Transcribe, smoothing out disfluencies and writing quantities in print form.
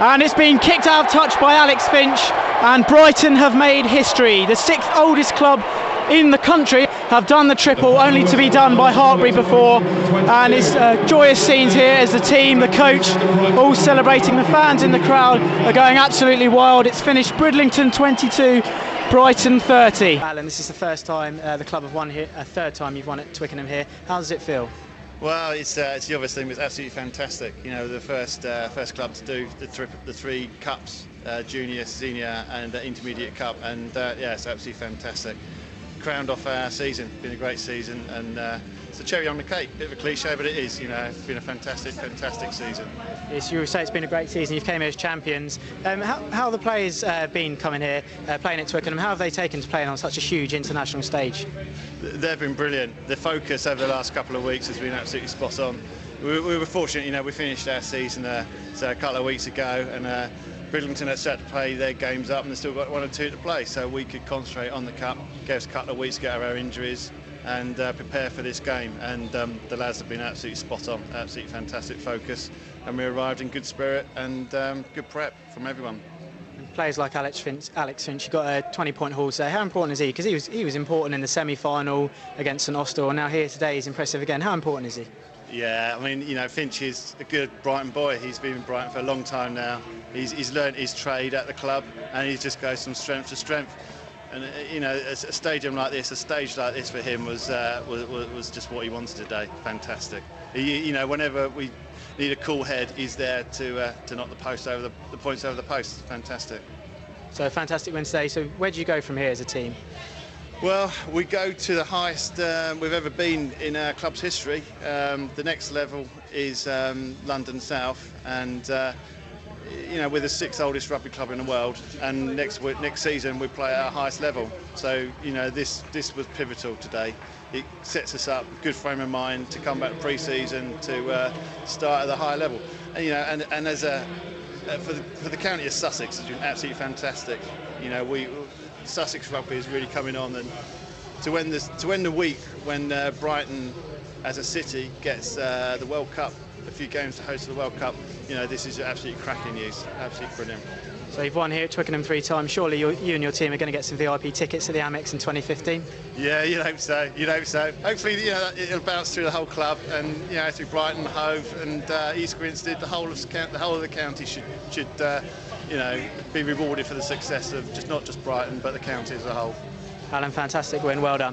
And it's been kicked out of touch by Alex Finch, and Brighton have made history. The sixth oldest club in the country have done the triple, only to be done by Hartpury before. And it's joyous scenes here as the team, the coach, all celebrating. The fans in the crowd are going absolutely wild. It's finished Bridlington 22, Brighton 30. Alan, this is the first time the club have won here, a third time you've won at Twickenham here. How does it feel? Well, it's the obvious thing. It was absolutely fantastic. You know, the first club to do the three cups, junior, senior, and intermediate cup, and yeah, it's absolutely fantastic. Crowned off our season. Been a great season, and it's a cherry on the cake. Bit of a cliche, but it is. You know, it's been a fantastic season. Yes, you say it's been a great season. You've came here as champions. How have the players been coming here, playing at Twickenham? How have they taken to playing on such a huge international stage? They've been brilliant. The focus over the last couple of weeks has been absolutely spot on. We were fortunate, you know, we finished our season a couple of weeks ago, and Bridlington had started to play their games up, and they've still got one or two to play, so we could concentrate on the cup, gave us a couple of weeks to get over our injuries and prepare for this game. And the lads have been absolutely spot on, absolutely fantastic focus, and we arrived in good spirit and good prep from everyone. Players like Alex Finch, you got a 20-point haul today. How important is he? Because he was important in the semi-final against St Austell, and now here today he's impressive again. How important is he? Yeah, I mean, you know, Finch is a good Brighton boy. He's been in Brighton for a long time now. He's learnt his trade at the club, and he just goes from strength to strength. And you know, a stage like this for him was just what he wanted today. Fantastic. You know, whenever we need a cool head, he's there to knock the points over the post. Fantastic. So a fantastic win today. So where do you go from here as a team? Well, we go to the highest we've ever been in our club's history. The next level is London South, and you know, we're the sixth oldest rugby club in the world, and next season we play at our highest level. So you know, this was pivotal today. It sets us up, good frame of mind to come back pre-season to start at the higher level. And you know, and as for the county of Sussex, it's been absolutely fantastic. You know, Sussex rugby is really coming on, and to end the week when Brighton as a city gets the World Cup, a few games to host the World Cup, you know, this is absolutely cracking news, absolutely brilliant. So you've won here at Twickenham 3 times. Surely you and your team are going to get some VIP tickets to the Amex in 2015? Yeah, you'd hope so. Hopefully, you know, it'll bounce through the whole club, and you know, through Brighton, Hove, and East Grinstead, the whole of the county should you know, be rewarded for the success of not just Brighton but the county as a whole. Alan, fantastic win. Well done.